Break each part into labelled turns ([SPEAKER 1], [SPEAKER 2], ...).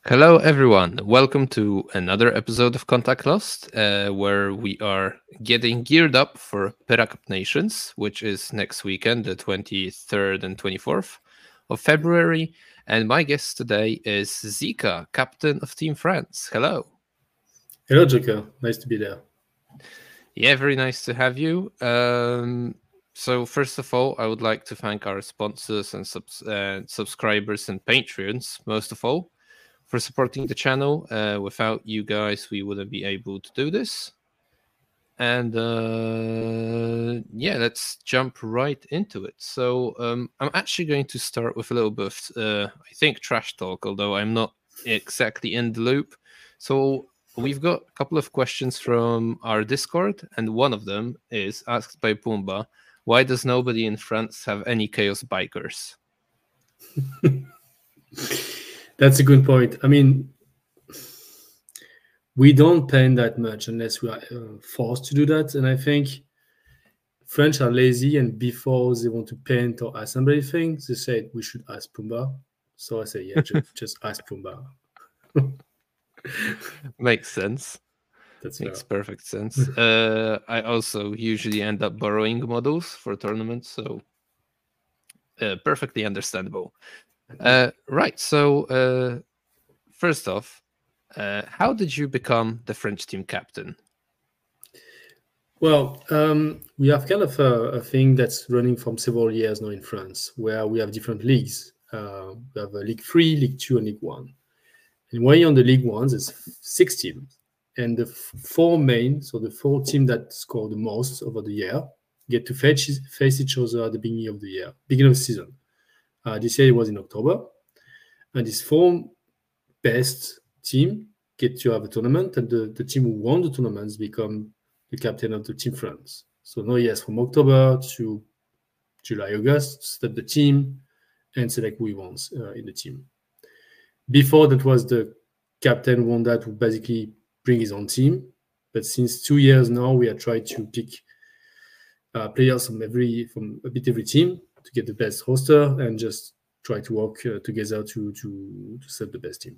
[SPEAKER 1] Hello, everyone. Welcome to another episode of Contact Lost, where we are getting geared up for Piracup Nations, which is next weekend, the 23rd and 24th of February. And my guest today is Zika, captain of Team France. Hello.
[SPEAKER 2] Hello, Joker. Nice to be there.
[SPEAKER 1] Yeah, very nice to have you. So, first of all, I would like to thank our sponsors and subscribers and Patreons, most of all, for supporting the channel. Without you guys, we wouldn't be able to do this. And yeah, let's jump right into it. So I'm actually going to start with a little bit of, I think, trash talk, although I'm not exactly in the loop. So we've got a couple of questions from our Discord, and one of them is asked by Pumba. Why does nobody in France have any Chaos Bikers?
[SPEAKER 2] That's a good point. I mean, we don't paint that much unless we are forced to do that. And I think French are lazy, and before they want to paint or assemble anything, they said we should ask Pumba. So I say, yeah, just ask Pumba.
[SPEAKER 1] Makes sense.
[SPEAKER 2] That's
[SPEAKER 1] Makes
[SPEAKER 2] fair.
[SPEAKER 1] perfect sense. I also usually end up borrowing models for tournaments, so perfectly understandable. Right. So first off, how did you become the French team captain?
[SPEAKER 2] Well, we have kind of a thing that's running from several years now in France, where we have different leagues. We have a League 3, League 2, and League 1. And when you're on the League 1, there's 6 teams. And the four main, so the 4 teams that score the most over the year, get to face each other at the beginning of the year, beginning of the season. This year it was in October. And these 4 best team get to have a tournament, and the team who won the tournaments become the captain of the Team France. So now, yes, from October to July, August, start the team and select who he wants in the team. Before that was the captain won that would basically bring his own team. But since 2 years now, we are trying to pick players from a bit every team to get the best roster and just try to work together to set the best team.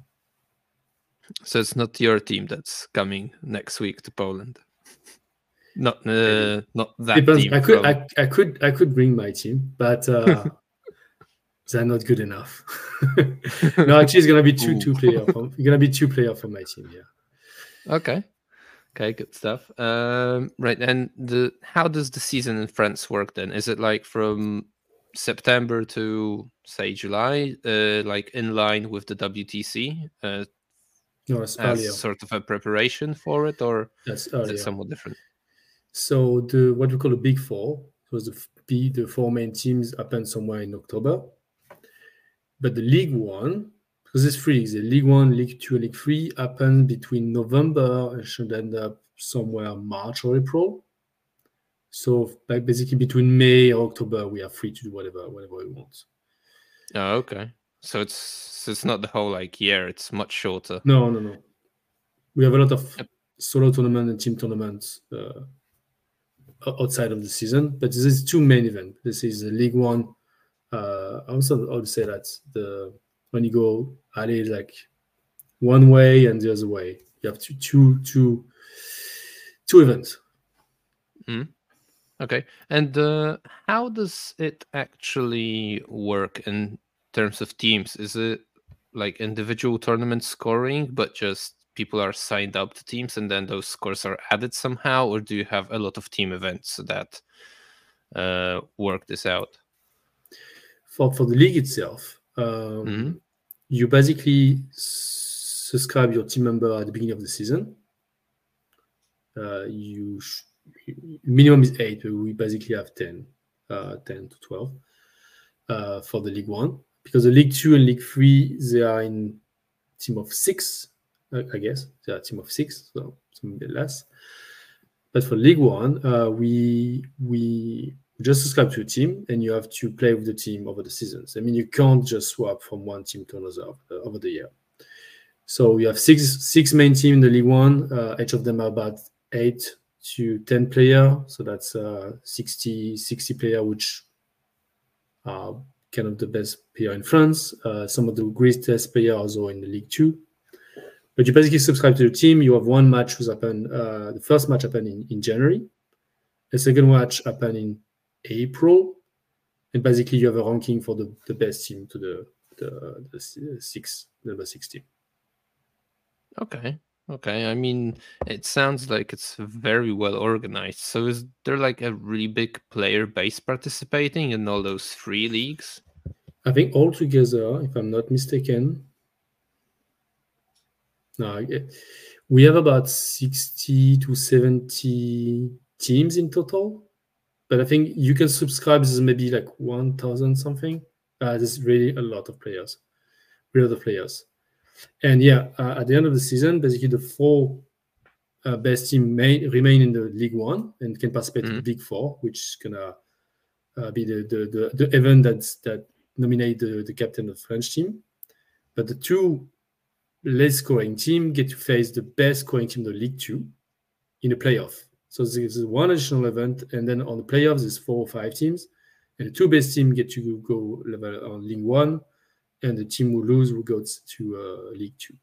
[SPEAKER 1] So it's not your team that's coming next week to Poland. Not that
[SPEAKER 2] Depends.
[SPEAKER 1] team.
[SPEAKER 2] I could bring my team, but they're not good enough. No, actually, it's gonna be two player from. It's gonna be 2 player from my team. Yeah.
[SPEAKER 1] Okay, good stuff. Right, and how does the season in France work then? Is it like from September to say July, like in line with the WTC,
[SPEAKER 2] No, it's
[SPEAKER 1] as
[SPEAKER 2] earlier.
[SPEAKER 1] sort of a preparation for it, or
[SPEAKER 2] That's
[SPEAKER 1] is it
[SPEAKER 2] earlier.
[SPEAKER 1] somewhat different?
[SPEAKER 2] So what we call the Big Four, was the 4 main teams happen somewhere in October. But the League One, because there's 3 leagues, the League One, League 2, League 3 happen between November and should end up somewhere March or April. So like basically between May or October, we are free to do whatever we want.
[SPEAKER 1] Oh, okay. So it's not the whole like year; it's much shorter.
[SPEAKER 2] No. We have a lot of solo tournament and team tournaments outside of the season, but this is 2 main events. This is the League One. I would say that when you go alley like one way and the other way, you have two events.
[SPEAKER 1] Okay, and how does it actually work in terms of teams? Is it like individual tournament scoring, but just people are signed up to teams and then those scores are added somehow, or do you have a lot of team events that work this out?
[SPEAKER 2] For the league itself, you basically subscribe your team member at the beginning of the season. Minimum is 8, but we basically have 10 to 12 for the League 1. Because the League 2 and League 3, they are in team of 6, I guess. They are a team of 6, so some bit less. But for League 1, we just subscribe to a team, and you have to play with the team over the seasons. I mean, you can't just swap from one team to another over the year. So we have six main teams in the League 1. Each of them are about 8 to 10 player. So that's 60 player, which kind of the best player in France. Some of the greatest players are in the League Two. But you basically subscribe to the team. You have one match who's happened. The first match happened in January. The second match happened in April. And basically you have a ranking for the best team to the number 6 team.
[SPEAKER 1] Okay. I mean, it sounds like it's very well organized. So is there like a really big player base participating in all those 3 leagues?
[SPEAKER 2] I think altogether, if I'm not mistaken, we have about 60 to 70 teams in total. But I think you can subscribe as maybe like 1,000 something. There's really a lot of players. And at the end of the season, basically the 4 best team remain in the League One and can participate in the Big Four, which is gonna be the event that nominate the captain of the French team. But the 2 less scoring team get to face the best scoring team in the League Two in a playoff. So there's one additional event, and then on the playoffs, there's 4 or 5 teams, and the 2 best teams get to go level on League One, and the team who lose will go to League Two.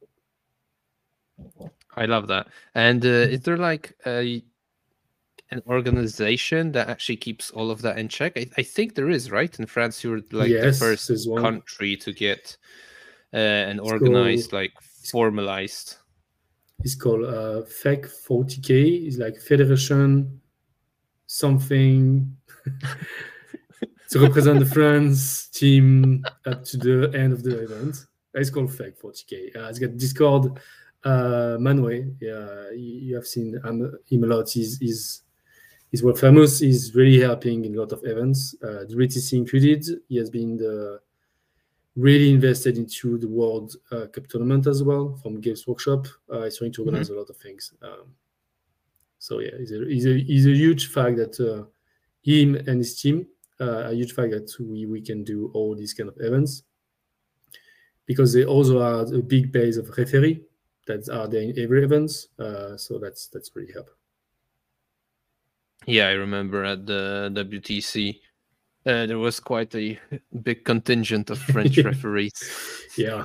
[SPEAKER 1] I love that. And is there like an organization that actually keeps all of that in check? I think there is, right? In France, you're like the first country to get an organized, formalized.
[SPEAKER 2] It's called FEC 40K. It's like Federation something to represent the France team up to the end of the event. It's called FEC 40K. It's got Discord. Manuel, you have seen him a lot. He's world famous. He's really helping in a lot of events, the RTC included. He has been really invested into the World Cup tournament as well from Games Workshop. He's trying to organize a lot of things. He's a huge fact that him and his team a huge fact that we can do all these kind of events, because they also are a big base of referee that are there in every event. So that's really helpful.
[SPEAKER 1] Yeah, I remember at the WTC, there was quite a big contingent of French referees.
[SPEAKER 2] Yeah.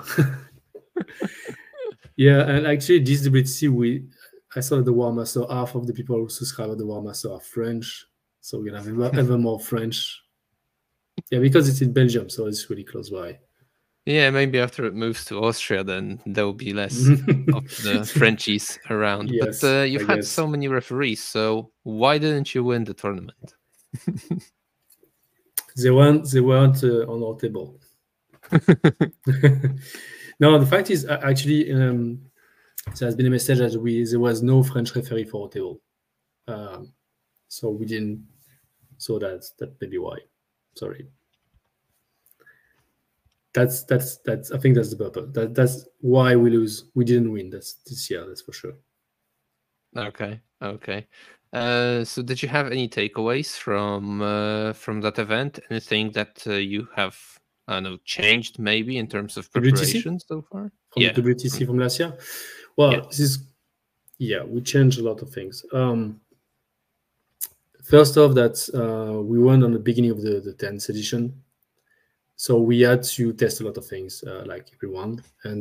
[SPEAKER 2] Yeah, and actually this WTC, I saw the War Master, half of the people who subscribe to the War Master are French. So we're going to have ever more French. Yeah, because it's in Belgium, so it's really close by.
[SPEAKER 1] Yeah, maybe after it moves to Austria, then there will be less of the Frenchies around.
[SPEAKER 2] Yes,
[SPEAKER 1] but you've had so many referees, so why didn't you win the tournament?
[SPEAKER 2] They weren't on our table. No, the fact is, actually, there has been a message that there was no French referee for our table. So we didn't. So that may be why. Sorry. That's. I think that's the purpose. That's why we lose. We didn't win this year. That's for sure.
[SPEAKER 1] Okay. So did you have any takeaways from that event? Anything that you have, I don't know, changed maybe in terms of preparation so far?
[SPEAKER 2] From the WTC from last year? Well, we changed a lot of things. First off, that we went on the beginning of the 10th edition. So we had to test a lot of things, like everyone. And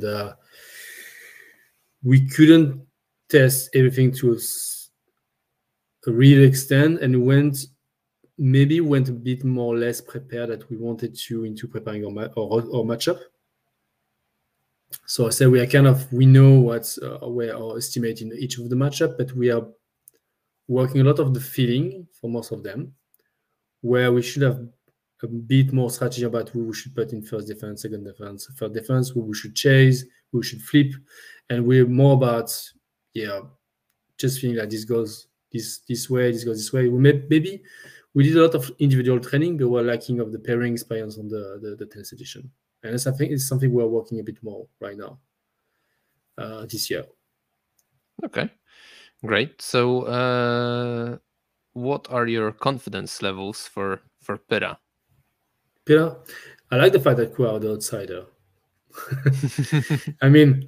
[SPEAKER 2] we couldn't test everything to a real extent, and went a bit more or less prepared that we wanted to into preparing our matchup. So I said we know what's where our estimate in each of the matchup, but we are working a lot of the feeling for most of them, where we should have a bit more strategy about who we should put in first defense, second defense, third defense, who we should chase, who we should flip, and we're more about just feeling like this goes this way, this goes this way. Maybe we did a lot of individual training, but we're lacking of the pairing experience on the 10th edition. And I think it's something we're working a bit more right now this year.
[SPEAKER 1] Okay, great. So what are your confidence levels for Pyrrha?
[SPEAKER 2] Pyrrha, I like the fact that we are the outsider. I mean,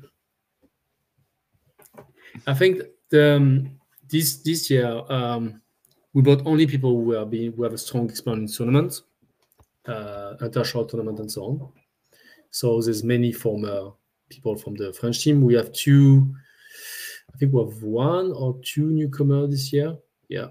[SPEAKER 2] I think this year we brought only people who have a strong experience in tournaments. inter-short tournament and so on. So there's many former people from the French team. We have two, I think we have one or two newcomers this year. Yeah.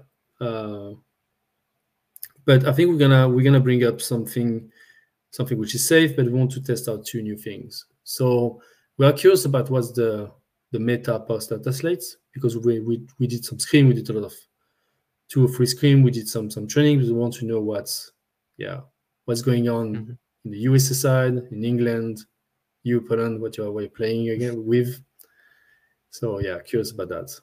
[SPEAKER 2] But I think we're gonna bring up something which is safe, but we want to test out two new things. So we are curious about what's the meta post data slates, because we did some scrim, we did a lot of 2 or 3 scrim, we did some training. We want to know what's going on in the USA side, in England, you Poland, what you're playing again with. So yeah, curious about that.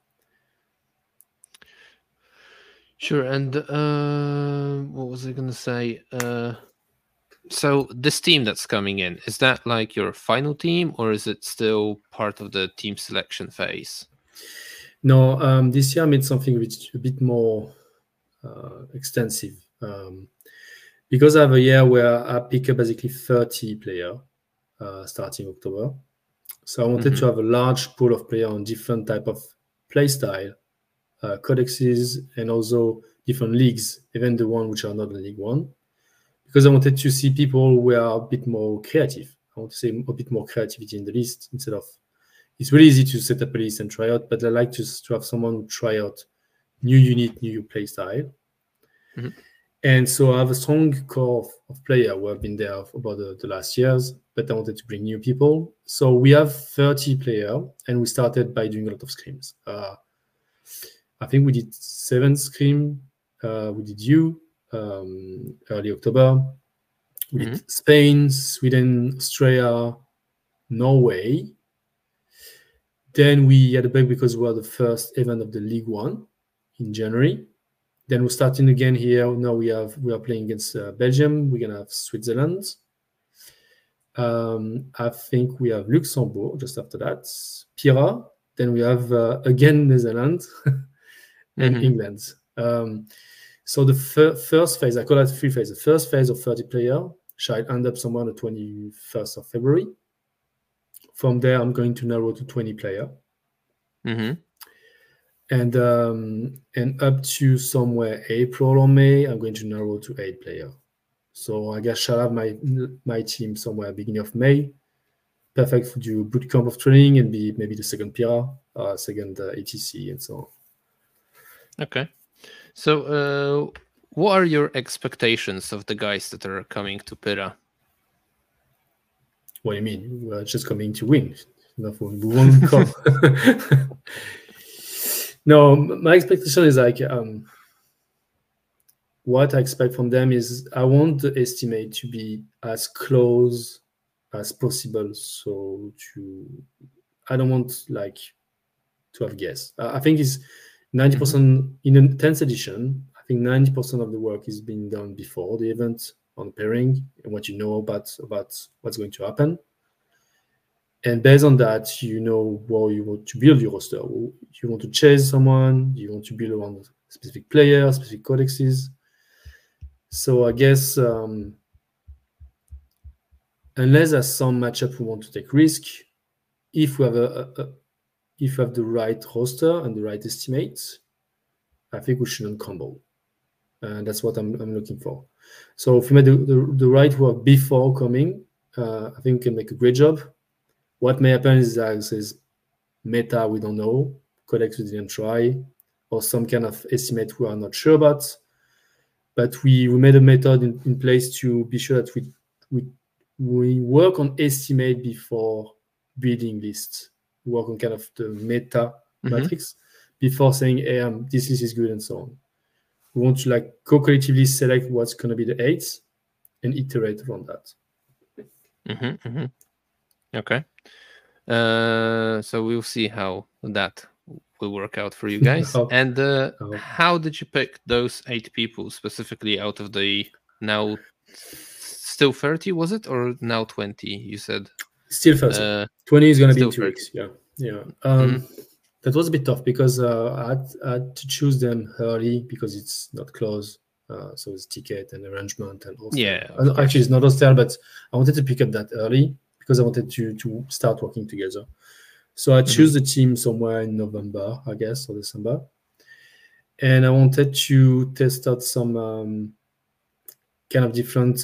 [SPEAKER 1] Sure. And what was I gonna say? So this team that's coming in, is that like your final team, or is it still part of the team selection phase?
[SPEAKER 2] No, this year I made something which a bit more extensive, because I have a year where I pick up basically 30 players starting October. So I wanted to have a large pool of players on different type of play style, codexes, and also different leagues, even the one which are not in League One, because I wanted to see people who are a bit more creative. I want to say a bit more creativity in the list instead of, it's really easy to set up a list and try out, but I like to have someone who try out new unit, new play style. And so I have a strong core of players who have been there for about the last years, but I wanted to bring new people. So we have 30 players, and we started by doing a lot of scrims. I think we did 7 scrim. We did early October. We did Spain, Sweden, Australia, Norway. Then we had a break because we were the first event of the League One in January. Then we're starting again here. Now we are playing against Belgium. We're gonna have Switzerland. I think we have Luxembourg just after that. Pira. Then we have again Netherlands and England. So the first phase, I call it 3 phases. The first phase of 30 players shall end up somewhere on the 21st of February. From there, I'm going to narrow to 20 players. And up to somewhere April or May, I'm going to narrow to 8 players. So I guess shall have my team somewhere beginning of May. Perfect for do boot camp of training and be maybe the second Pira, second ATC, and so on.
[SPEAKER 1] Okay. So what are your expectations of the guys that are coming to Pira?
[SPEAKER 2] What do you mean? We're just coming to win. We won't come. No, my expectation is like, what I expect from them is I want the estimate to be as close as possible. So I don't want like to have guess. I think it's 90% in the 10th edition. I think 90% of the work is being done before the event on pairing and what you know about what's going to happen. And based on that, you know where you want to build your roster. You want to chase someone, you want to build around specific players, specific codexes. So I guess unless there's some matchup we want to take risk, if we have if we have the right roster and the right estimates, I think we shouldn't crumble. And that's what I'm looking for. So if we made the right work before coming, I think we can make a great job. What may happen is that says meta we don't know, codex we didn't try, or some kind of estimate we are not sure about. But we made a method in place to be sure that we work on estimate before building lists. We work on kind of the meta matrix before saying, hey, this is good and so on. We want to like co-collectively select what's going to be the 8s and iterate around that.
[SPEAKER 1] Okay. So we'll see how that will work out for you guys. And how did you pick those 8 people specifically out of the now still 30, was it? Or now 20, you said?
[SPEAKER 2] Still 30. 20 is going to be in 2 weeks. Yeah. That was a bit tough because I had to choose them early because it's not close. So it's ticket and arrangement and hostel.
[SPEAKER 1] Yeah.
[SPEAKER 2] Actually, it's not hostel, but I wanted to pick up that early because I wanted to start working together. So I choose the team somewhere in November, I guess, or December. And I wanted to test out some kind of different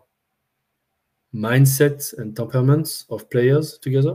[SPEAKER 2] mindsets and temperaments of players together.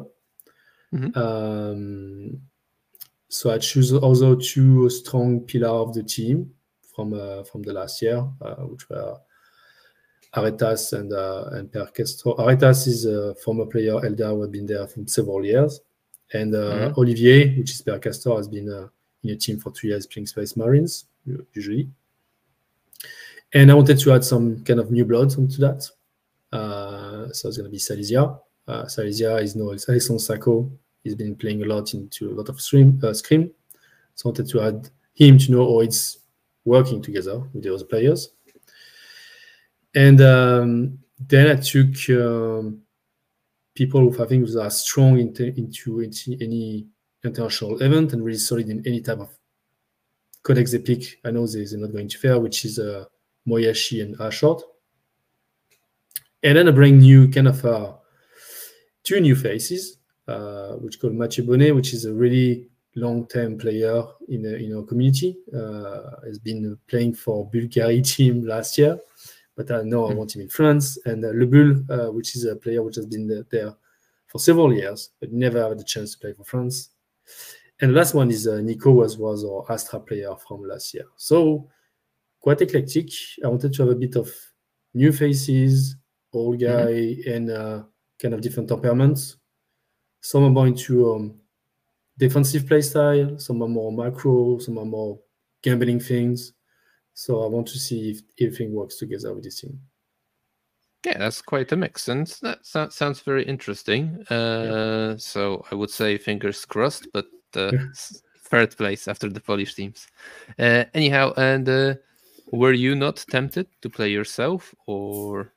[SPEAKER 2] So I choose also two strong pillars of the team from the last year, which were Aretas and Per Castro. Aretas is a former player, Eldar, who had been there for several years. And Olivier, which is Per Castro, has been in a team for 2 years playing Space Marines, usually. And I wanted to add some kind of new blood onto that. So it's going to be Silesia. Silesia is no Alexandre Sacco. He's been playing a lot into a lot of Scrim. So I wanted to add him to know how it's working together with the other players. And then I took people who I think are strong into any international event and really solid in any type of codex they pick. I know they're not going to fair, which is Moyashi and Ashort. And then I bring new kind of two new faces, which called Mathieu Bonnet, which is a really long-term player in our community. Has been playing for Bulgaria team last year, but I know I want him in France. And Le Bull, which is a player which has been there for several years, but never had the chance to play for France. And the last one is Nico, was our Astra player from last year. So quite eclectic. I wanted to have a bit of new faces, old guy, and kind of different temperaments. Some are more into defensive play style, some are more macro, some are more gambling things. So I want to see if everything works together with this team.
[SPEAKER 1] Yeah, that's quite a mix, and that sounds very interesting. So I would say fingers crossed, but third place after the Polish teams. Anyhow, and were you not tempted to play yourself, or?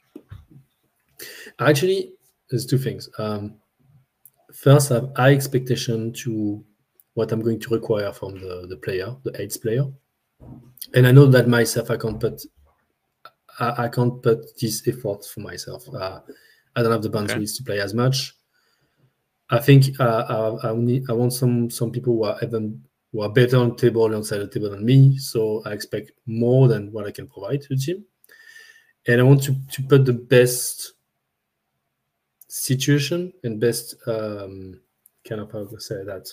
[SPEAKER 2] Actually, there's two things. First, I have high expectation to what I'm going to require from the player, the AIDS player. And I know that myself, I can't put this effort for myself. I don't have the bandwidth to play as much. I think I want some people who are better on the table alongside the table than me. So I expect more than what I can provide to the team. And I want to put the best situation and best kind of, how to say that.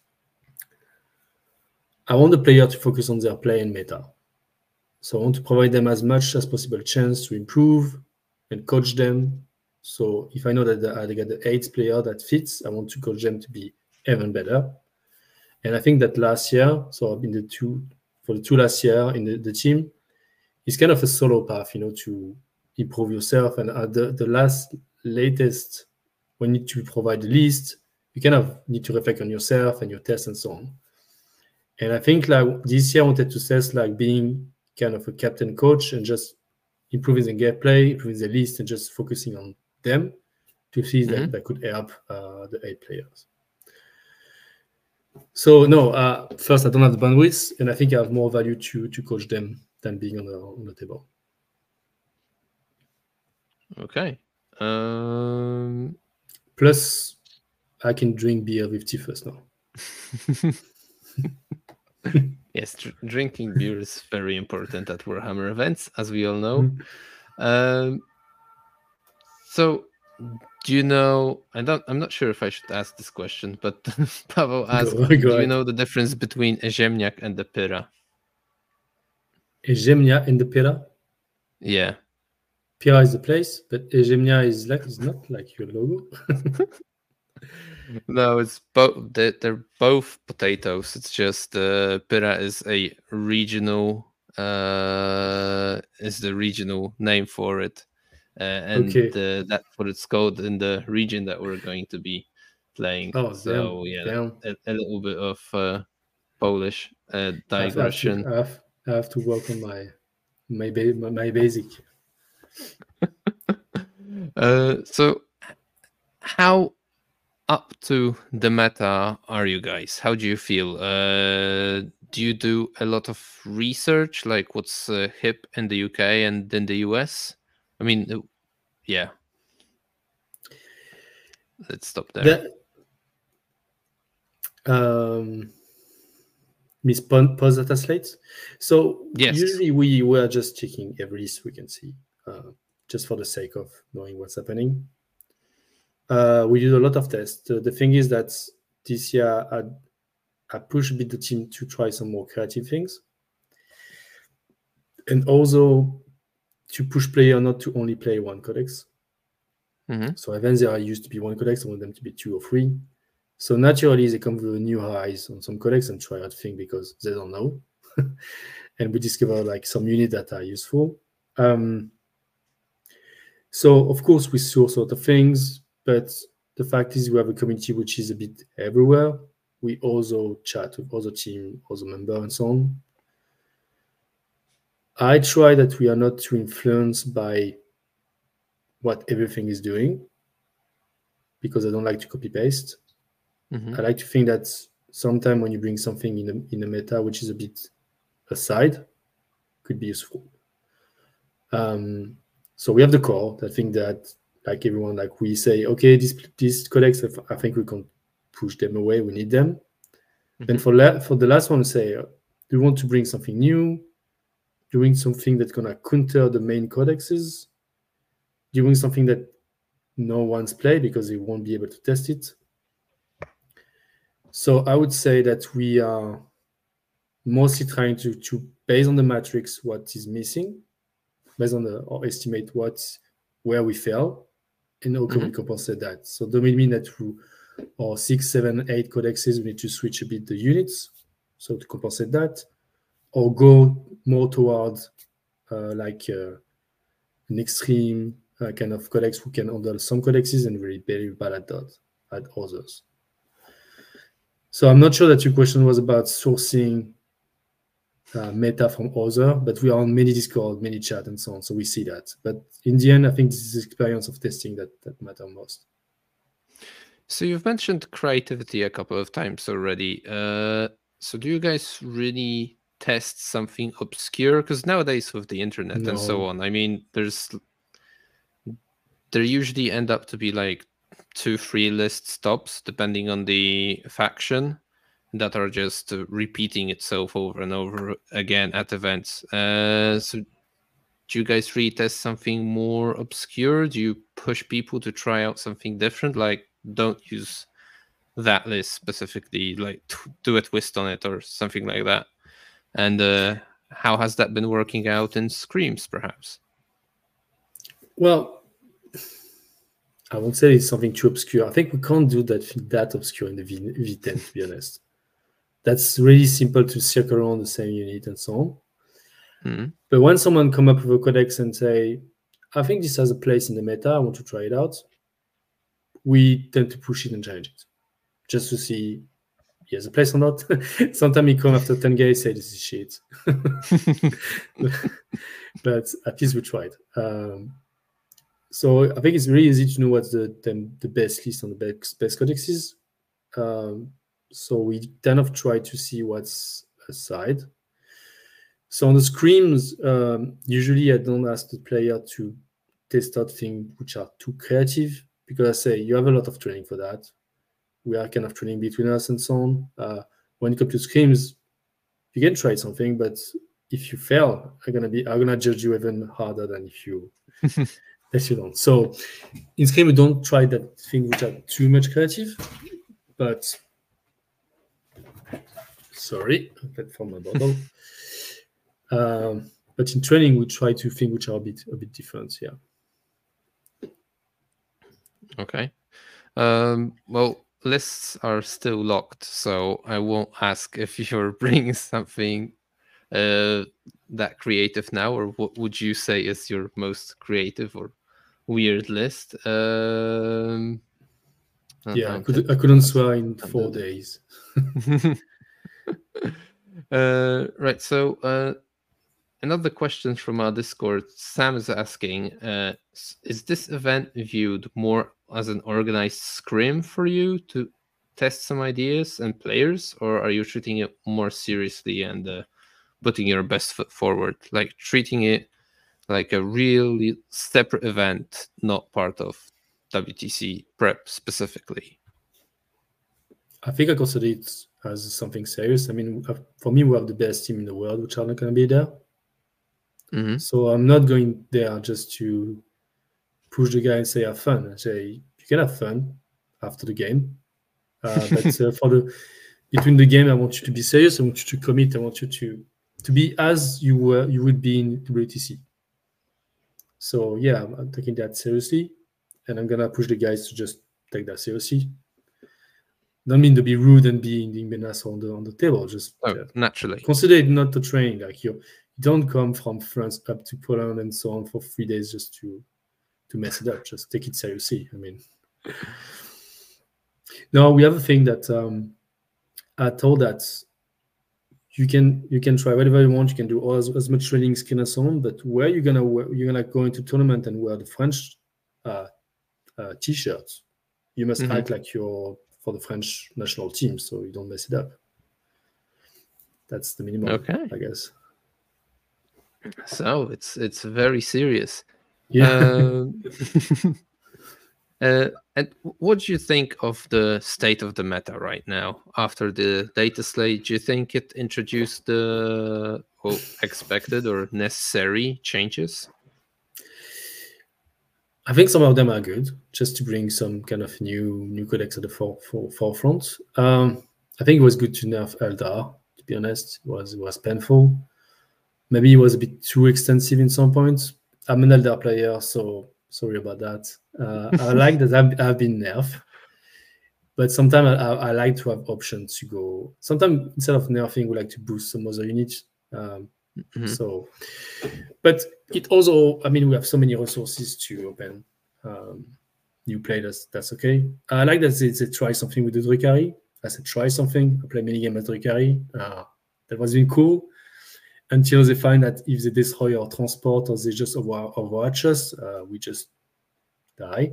[SPEAKER 2] I want the player to focus on their play and meta. So I want to provide them as much as possible chance to improve and coach them. So if I know that they get the 8th player that fits, I want to coach them to be even better. And I think that last year, so I've been for the two last year in the team, it's kind of a solo path, to improve yourself. And at the latest, when you need to provide the list, you kind of need to reflect on yourself and your tests and so on. And I think like this year I wanted to test like being kind of a captain coach and just improving the gameplay, improving the list, and just focusing on them to see that could help the 8 players. So no, first I don't have the bandwidth, and I think I have more value to coach them than being on the table.
[SPEAKER 1] Okay.
[SPEAKER 2] Plus, I can drink beer with Tifus now.
[SPEAKER 1] Yes, drinking beer is very important at Warhammer events, as we all know. So, do you know? I'm not sure if I should ask this question, but Pavel asked, "Do you know the difference between a Ziemniak and a Pyra?"
[SPEAKER 2] A Ziemniak and the Pyra?
[SPEAKER 1] Yeah.
[SPEAKER 2] Pyra is the place, but a Ziemniak is not like your logo.
[SPEAKER 1] No, it's both. They're both potatoes. It's just Pyra is a regional. Is the regional name for it, and that's what it's called in the region that we're going to be playing.
[SPEAKER 2] Oh,
[SPEAKER 1] so
[SPEAKER 2] damn.
[SPEAKER 1] A little bit of Polish digression.
[SPEAKER 2] I have to work on my basic.
[SPEAKER 1] So, how up to the meta are you guys? How do you feel? Do you do a lot of research, like what's hip in the UK and in the US? I mean, yeah. Let's stop there.
[SPEAKER 2] Miss pause data slates. So
[SPEAKER 1] Yes.
[SPEAKER 2] usually we are just checking every list we can see, just for the sake of knowing what's happening. We did a lot of tests. The thing is that this year I pushed a bit the team to try some more creative things, and also to push player not to only play one codex. So events there used to be one codex, I want them to be 2 or 3. So naturally they come with new eyes on some codex and try out things because they don't know. And we discover like some units that are useful. So of course we source a lot of things, but the fact is we have a community which is a bit everywhere. We also chat with other team, other members, and so on. I try that we are not too influenced by what everything is doing, because I don't like to copy paste. I like to think that sometimes when you bring something in a meta which is a bit aside, could be useful. So we have the core. I think that like everyone, like we say, okay, these codecs, I think we can push them away. We need them. Then for the last one, say, do you want to bring something new? Doing something that's gonna counter the main codexes? Doing something that no one's played because they won't be able to test it. So I would say that we are mostly trying to based on the matrix what is missing, based on or estimate where we fail, and how can we compensate that. So that will mean that through our 6, 7, 8 codexes, we need to switch a bit the units, so to compensate that, or go more towards like an extreme kind of codex who can handle some codexes and really very bad at others. So I'm not sure that your question was about sourcing meta from other, but we are on many Discord, many chat, and so on. So we see that. But in the end, I think this is the experience of testing that matter most.
[SPEAKER 1] So you've mentioned creativity a couple of times already. So do you guys really test something obscure? Because nowadays with the internet and so on, I mean, there usually end up to be like 2-3 list stops depending on the faction that are just repeating itself over and over again at events. So do you guys really test something more obscure? Do you push people to try out something different? Like, don't use that list specifically, like do a twist on it or something like that? And how has that been working out in Screams, perhaps?
[SPEAKER 2] Well, I won't say it's something too obscure. I think we can't do that obscure in the V10, to be honest. That's really simple to circle around the same unit and so on. But when someone come up with a codex and say, I think this has a place in the meta, I want to try it out, we tend to push it and change it just to see he has a place or not. Sometimes he come after 10 games, say this is shit. But at least we tried. So I think it's really easy to know what's the best list on the best codexes. So we kind of try to see what's aside. So on the Screams, usually I don't ask the player to test out things which are too creative, because I say you have a lot of training for that. We are kind of training between us and so on. When it comes to Screams, you can try something, but if you fail, I'm gonna judge you even harder than if you that you don't. So in Scream, we don't try that thing which are too much creative, but sorry, that from my bottle. But in training, we try to think which are a bit different. Yeah.
[SPEAKER 1] Okay. Well, lists are still locked, so I won't ask if you're bringing something that creative now, or what would you say is your most creative or weird list?
[SPEAKER 2] Yeah, I couldn't swear in 4 days.
[SPEAKER 1] Right. So another question from our Discord, Sam is asking, is this event viewed more as an organized scrim for you to test some ideas and players, or are you treating it more seriously and putting your best foot forward, like treating it like a really separate event, not part of WTC prep specifically?
[SPEAKER 2] I think I consider it as something serious. I mean, for me, we have the best team in the world, which are not going to be there. So I'm not going there just to push the guy and say have fun. I say you can have fun after the game, but between the game, I want you to be serious. I want you to commit. I want you to be as you would be in WTC. So yeah, I'm taking that seriously, and I'm gonna push the guys to just take that seriously. Don't mean to be rude and being menace on the table. Just
[SPEAKER 1] naturally
[SPEAKER 2] consider it not a training. Like you don't come from France up to Poland and so on for 3 days just to mess it up. Just take it seriously. I mean, no, we have a thing that I told that you can try whatever you want. You can do as much training skin and so on. But where you're gonna go into tournament and wear the French t-shirts, you must act like you're for the French national team, so you don't mess it up. That's the minimum, I guess.
[SPEAKER 1] So it's very serious.
[SPEAKER 2] Yeah.
[SPEAKER 1] And what do you think of the state of the meta right now after the data slate? Do you think it introduced the expected or necessary changes?
[SPEAKER 2] I think some of them are good, just to bring some kind of new codex at the forefront. I think it was good to nerf Eldar. To be honest, it was painful. Maybe it was a bit too extensive in some points. I'm an Eldar player, so sorry about that. I like that I've been nerfed, but sometimes I like to have options to go. Sometimes instead of nerfing, we like to boost some other units. So, but it also, I mean, we have so many resources to open new players. That's okay. I like that they try something with the Drukhari. I said try something. I play minigame as Drukhari. That was really cool. Until they find that if they destroy our transport or they just overwatch us, we just die.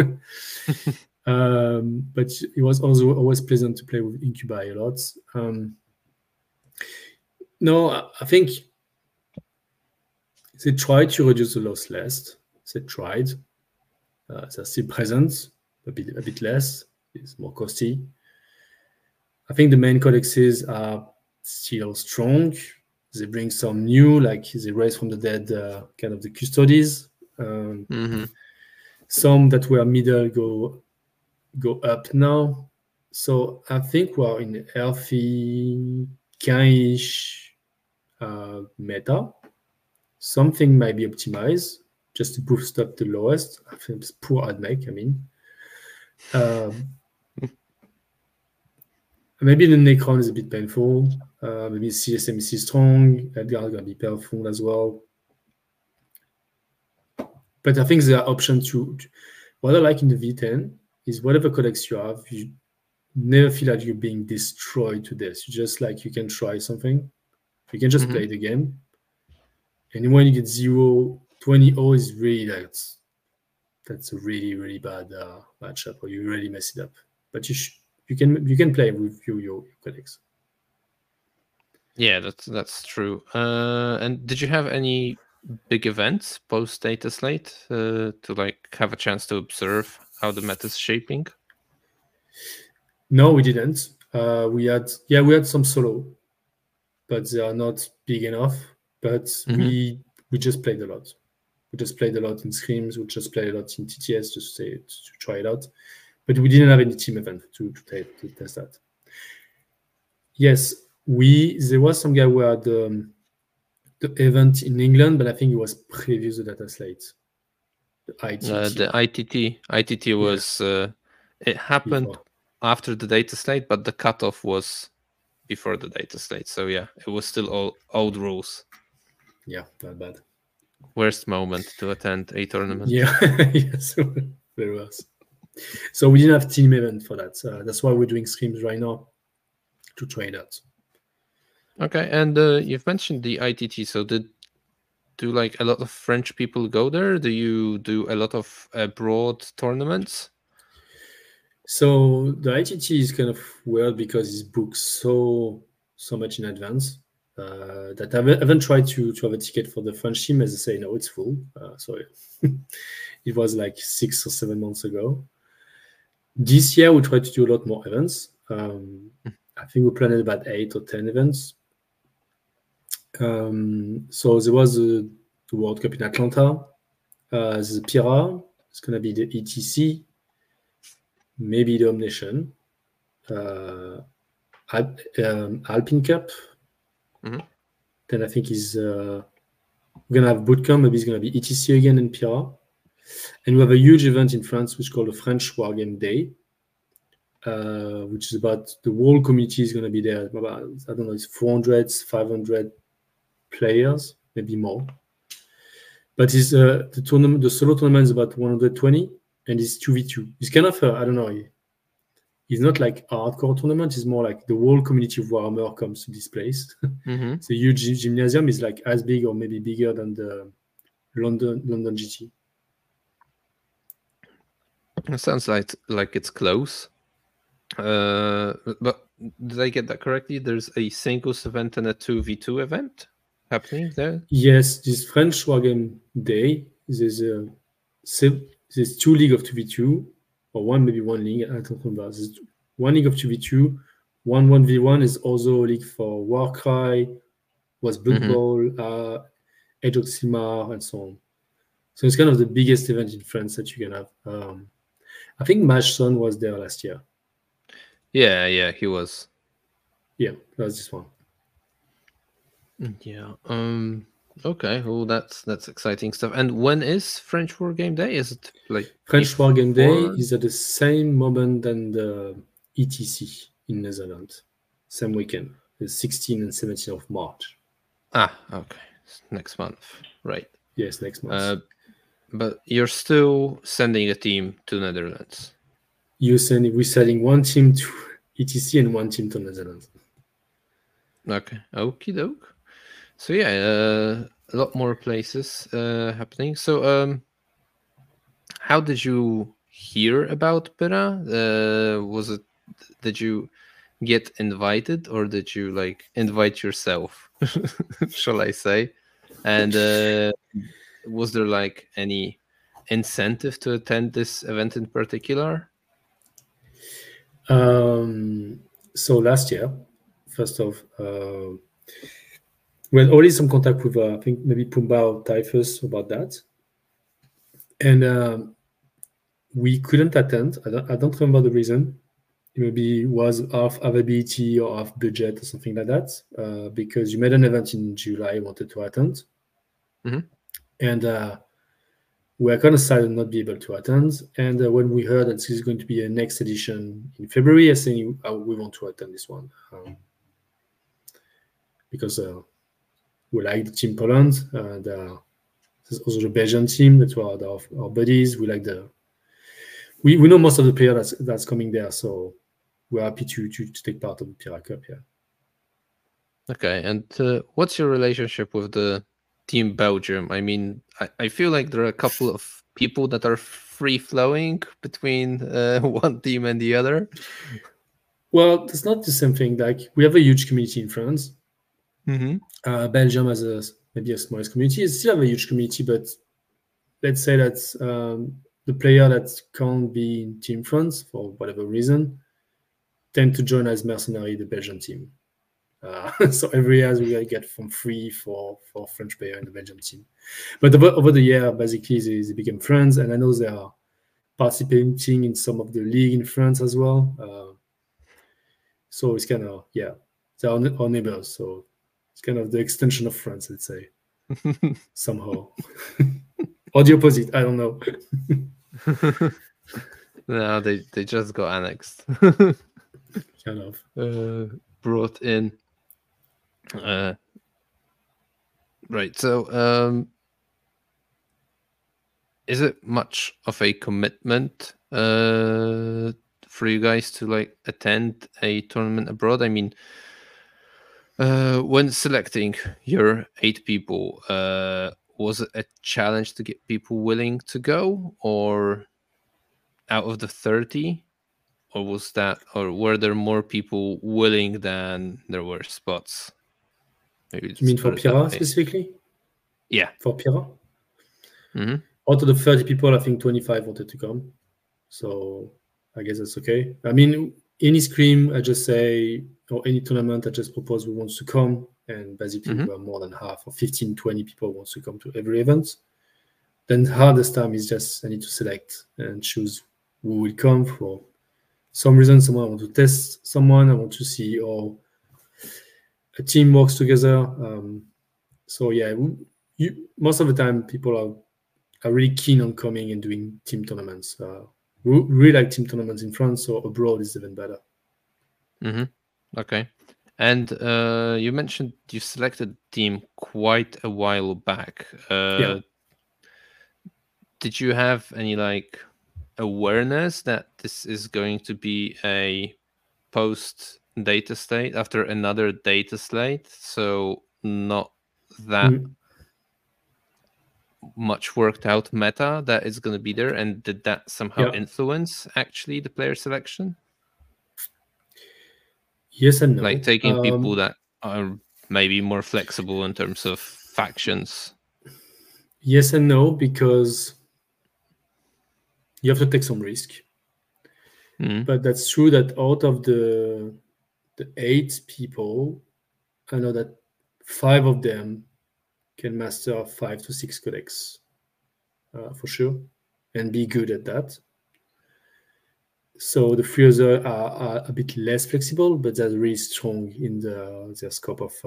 [SPEAKER 2] But it was also always pleasant to play with Incubi a lot. No, I think they tried to reduce the loss less. They tried. They're still present, a bit less. It's more costly. I think the main codexes are still strong. They bring some new, like they raise from the dead kind of the custodies. Some that were middle go up now. So I think we're in a healthy, kind-ish meta. Something might be optimized just to boost up the lowest. I think it's poor ad make, I mean. Maybe the Necron is a bit painful. Maybe CSMC is strong. Edgar is going to be painful as well. But I think there are options to what I like in the V10 is whatever codex you have, you never feel like you're being destroyed to death. You just like you can try something. You can just play the game. And when you get 0-20-0 is really that's a really, really bad matchup, or you really mess it up. But you can play with your codex.
[SPEAKER 1] Yeah, that's true. And did you have any big events post data slate to like have a chance to observe how the meta is shaping?
[SPEAKER 2] No, we didn't. We had some solo, but they are not big enough. But we just played a lot. We just played a lot in scrims. We just played a lot in TTS just to try it out. But we didn't have any team event to test that. Yes, there was some guy who had the event in England, but I think it was previous to data slate.
[SPEAKER 1] The ITT was it happened after the data slate, but the cutoff was before the data slate. So yeah, it was still all old rules.
[SPEAKER 2] Yeah, not bad.
[SPEAKER 1] Worst moment to attend a tournament.
[SPEAKER 2] Yeah, yes, very well. So we didn't have team event for that. That's why we're doing scrims right now to try it out.
[SPEAKER 1] Okay, and you've mentioned the ITT. So do like a lot of French people go there? Do you do a lot of abroad tournaments?
[SPEAKER 2] So the ITT is kind of weird because it's booked so much in advance that I haven't tried to have a ticket for the French team, as they say, no, it's full. So it was like 6 or 7 months ago. This year we tried to do a lot more events. I think we planned about 8 or 10 events. So there was the World Cup in Atlanta. There's the Pira. It's going to be the ETC. Maybe the Omnation. Alpine Cup.
[SPEAKER 1] Mhm.
[SPEAKER 2] Then I think we're going to have Bootcamp. Maybe it's going to be ETC again and Pira. And we have a huge event in France, which is called the French Wargame Day, which is about the whole community is going to be there. About, I don't know, it's 400, 500 players, maybe more. But it's the tournament, the solo tournament is about 120, and it's 2v2. It's kind of I don't know. It's not like a hardcore tournament. It's more like the whole community of Warhammer comes to this place.
[SPEAKER 1] Mhm.
[SPEAKER 2] It's a huge gymnasium. It's like as big or maybe bigger than the London GT.
[SPEAKER 1] It sounds like it's close. But did I get that correctly? There's a singles event and a 2v2 event happening there?
[SPEAKER 2] Yes, this French Wargame Day, there's 2 league of 2v2, or one, maybe one league, I don't remember. There's 1 league of 2v2, 1v1 is also a league for Warcry, was Blood Bowl, Age of Sigmar, and so on. So it's kind of the biggest event in France that you can have. I think Mashson was there last year.
[SPEAKER 1] Yeah, he was.
[SPEAKER 2] Yeah, that was this one.
[SPEAKER 1] Yeah. Okay. Well, that's exciting stuff. And when is French Wargame Day? Is it like
[SPEAKER 2] French Wargame Day is at the same moment than the ETC in Netherlands. Same weekend, the 16th and 17th of March.
[SPEAKER 1] Okay. Next month, right?
[SPEAKER 2] Yes, next month.
[SPEAKER 1] But you're still sending a team to Netherlands.
[SPEAKER 2] We're sending one team to ETC and one team to Netherlands.
[SPEAKER 1] Okay. Okie doke. So yeah, a lot more places happening. So how did you hear about Pira? Did you get invited, or did you like invite yourself? Shall I say? And was there like any incentive to attend this event in particular?
[SPEAKER 2] So last year, first off, we had already some contact with I think maybe Pumba or Typhus about that, and we couldn't attend. I don't remember the reason. Maybe it was off availability or off budget or something like that, because you made an event in July, wanted to attend, and we are kind of sad to not be able to attend. And when we heard that this is going to be a next edition in February, I said we want to attend this one because we like the Team Poland. There's also the Belgian team that were our buddies. We like we know most of the players that's coming there, so we're happy to take part of the Pira Cup. Yeah.
[SPEAKER 1] Okay, and what's your relationship with the Team Belgium? I mean, I feel like there are a couple of people that are free flowing between one team and the other.
[SPEAKER 2] Well, it's not the same thing. Like we have a huge community in France. Belgium has maybe a smallest community. It still have a huge community, but let's say that the player that can't be in Team France for whatever reason tend to join as mercenary the Belgian team. So every year we get from free for French player in the Belgian team. But over the year, basically they became friends, and I know they are participating in some of the league in France as well. So it's kind of they're our neighbors. So it's kind of the extension of France, let's say, somehow, or the opposite. I don't know.
[SPEAKER 1] No, they just got annexed.
[SPEAKER 2] Kind of
[SPEAKER 1] brought in. Right. So, is it much of a commitment for you guys to like attend a tournament abroad? I mean, when selecting your 8 people, was it a challenge to get people willing to go, or out of the 30, or were there more people willing than there were spots?
[SPEAKER 2] Maybe you mean for Pira specifically?
[SPEAKER 1] Yeah,
[SPEAKER 2] for Pira. Out of the 30 people, I think 25 wanted to come, so I guess that's okay. I mean, any scrim, I just say, or any tournament, I just propose who wants to come. And basically, we are more than half, or 15, 20 people wants to come to every event. Then the hardest time is just I need to select and choose who will come for some reason. Someone I want to test someone. I want to see how a team works together. So yeah, most of the time people are really keen on coming and doing team tournaments. We really like team tournaments in France, so abroad is even better.
[SPEAKER 1] Okay. And you mentioned you selected team quite a while back.
[SPEAKER 2] Yeah.
[SPEAKER 1] Did you have any awareness that this is going to be a post data slate after another data slate? So not that much worked out meta that is going to be there, and did that somehow influence actually the player selection?
[SPEAKER 2] Yes and no.
[SPEAKER 1] Like taking people that are maybe more flexible in terms of factions.
[SPEAKER 2] Yes and no, because you have to take some risk. But that's true that out of the 8 people, I know that 5 of them can master 5 to 6 codecs for sure, and be good at that. So the 3 others are a bit less flexible, but they're really strong in their scope of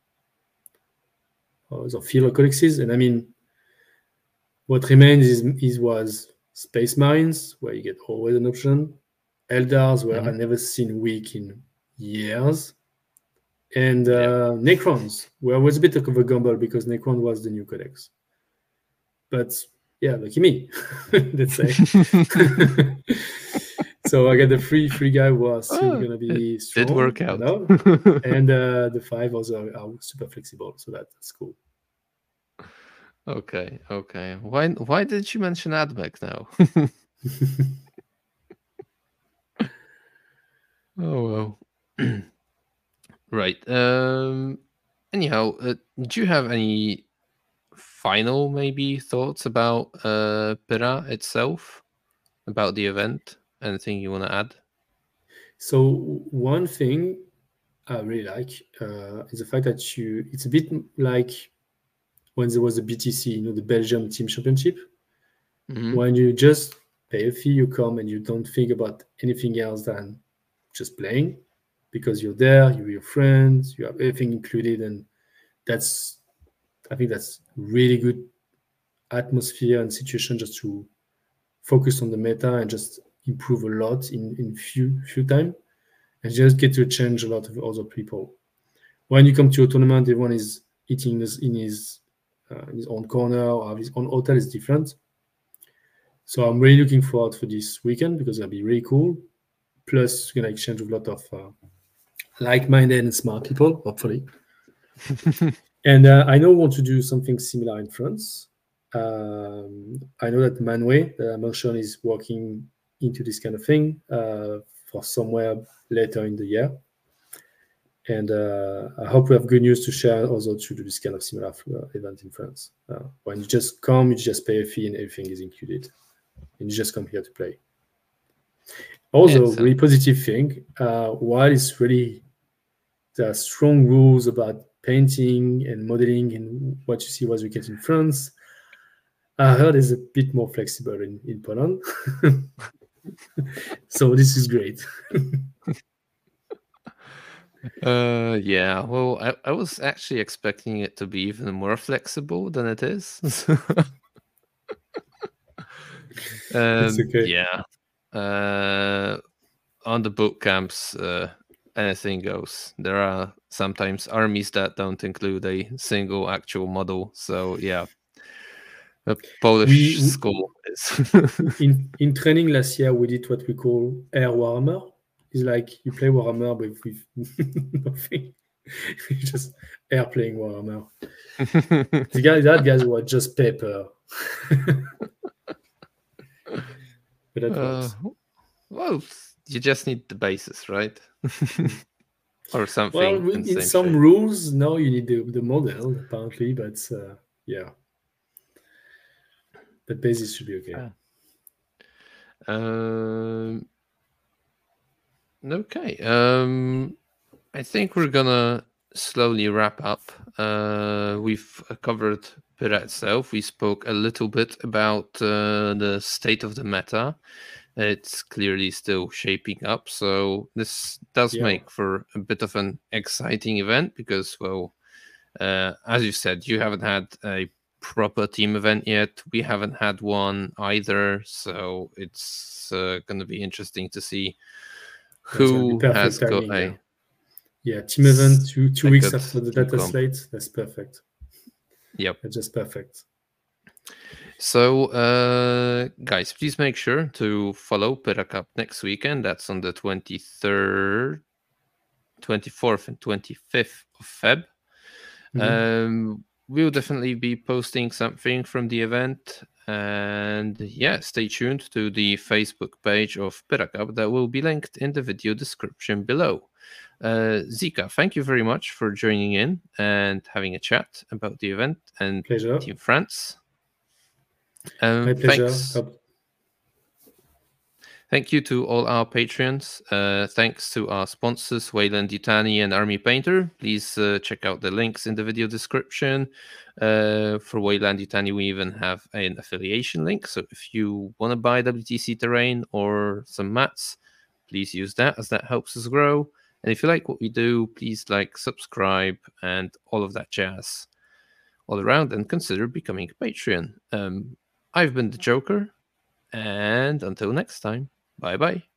[SPEAKER 2] the field of codexes. And I mean, what remains was Space Marines, where you get always an option. Eldars, where I've never seen weak in years. And Necrons, where it was a bit of a gamble because Necron was the new codex. But yeah, lucky me, let's say. So I got the free guy who was still going to be strong.
[SPEAKER 1] Did work out.
[SPEAKER 2] And the 5 also are super flexible, so that's cool.
[SPEAKER 1] Okay. Why did you mention Admech now? Oh well. Right. Anyhow, do you have any final maybe thoughts about Pyrrha itself, about the event? Anything you want to add?
[SPEAKER 2] So one thing I really like is the fact that it's a bit like when there was a BTC, the Belgium Team Championship. When you just pay a fee, you come and you don't think about anything else than just playing, because you're there, you're with your friends, you have everything included, and I think that's really good atmosphere and situation just to focus on the meta and just improve a lot in few time, and just get to change a lot of other people. When you come to a tournament, everyone is eating in his own corner or his own hotel is different. So I'm really looking forward for this weekend because it'll be really cool. Plus, we're gonna exchange with a lot of like-minded and smart people, hopefully. And I know we want to do something similar in France. I know that Manway, that I mentioned, is working into this kind of thing for somewhere later in the year. And I hope we have good news to share also to do this kind of similar event in France. When you just come, you just pay a fee and everything is included. And you just come here to play. Also, really positive thing, while it's really, there are strong rules about painting and modeling and what you see what you get in France, I heard it's a bit more flexible in Poland. So this is great.
[SPEAKER 1] Yeah, well, I was actually expecting it to be even more flexible than it is.
[SPEAKER 2] It's okay.
[SPEAKER 1] Yeah. On the boot camps, anything goes. There are sometimes armies that don't include a single actual model. So yeah, the Polish school is.
[SPEAKER 2] in training last year, we did what we call air Warhammer. It's like you play Warhammer but with nothing. Just air playing Warhammer. That guys were just paper. But that works.
[SPEAKER 1] Well, you just need the basis, right? Or something.
[SPEAKER 2] Well, in some rules, now you need the model, apparently, but yeah. The basis should be okay.
[SPEAKER 1] Okay. I think we're gonna slowly wrap up. We've covered Pyrrha itself. We spoke a little bit about the state of the meta. It's clearly still shaping up, so this does
[SPEAKER 2] Yeah.
[SPEAKER 1] make for a bit of an exciting event because, well, as you said, you haven't had a proper team event yet. We haven't had one either, so it's going to be interesting to see
[SPEAKER 2] That's gonna be
[SPEAKER 1] who
[SPEAKER 2] perfect
[SPEAKER 1] has got
[SPEAKER 2] timing.
[SPEAKER 1] a
[SPEAKER 2] Yeah, team event two
[SPEAKER 1] a
[SPEAKER 2] weeks
[SPEAKER 1] good
[SPEAKER 2] after the
[SPEAKER 1] team
[SPEAKER 2] data
[SPEAKER 1] comp.
[SPEAKER 2] slate. That's perfect.
[SPEAKER 1] Yep.
[SPEAKER 2] That's just perfect.
[SPEAKER 1] So, guys, please make sure to follow Pyrrha Cup next weekend. That's on the 23rd, 24th, and 25th of Feb. We'll definitely be posting something from the event. And yeah, stay tuned to the Facebook page of Pyrrha Cup that will be linked in the video description below. Zika, thank you very much for joining in and having a chat about the event and
[SPEAKER 2] Pleasure.
[SPEAKER 1] Team France.
[SPEAKER 2] My pleasure.
[SPEAKER 1] Thank you to all our Patreons. Thanks to our sponsors, Weyland-Yutani and Army Painter. Please check out the links in the video description. For Weyland-Yutani, we even have an affiliation link. So if you want to buy WTC terrain or some mats, please use that as that helps us grow. And if you like what we do, please like, subscribe, and all of that jazz all around, and consider becoming a Patreon. I've been the Joker, and until next time, bye-bye.